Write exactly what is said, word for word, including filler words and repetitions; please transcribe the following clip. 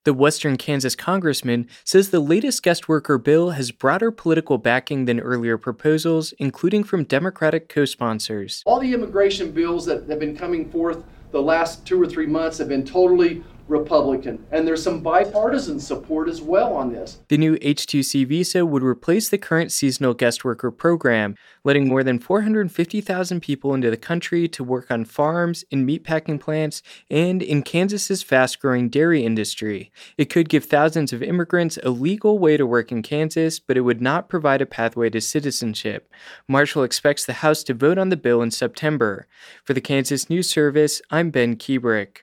The Western Kansas congressman says the latest guest worker bill has broader political backing than earlier proposals, including from Democratic co sponsors. All the immigration bills that have been coming forth the last two or three months have been totally Republican, and there's some bipartisan support as well on this. The new H two C visa would replace the current seasonal guest worker program, letting more than four hundred fifty thousand people into the country to work on farms, in meatpacking plants, and in Kansas's fast-growing dairy industry. It could give thousands of immigrants a legal way to work in Kansas, but it would not provide a pathway to citizenship. Marshall expects the House to vote on the bill in September. For the Kansas News Service, I'm Ben Kiebrick.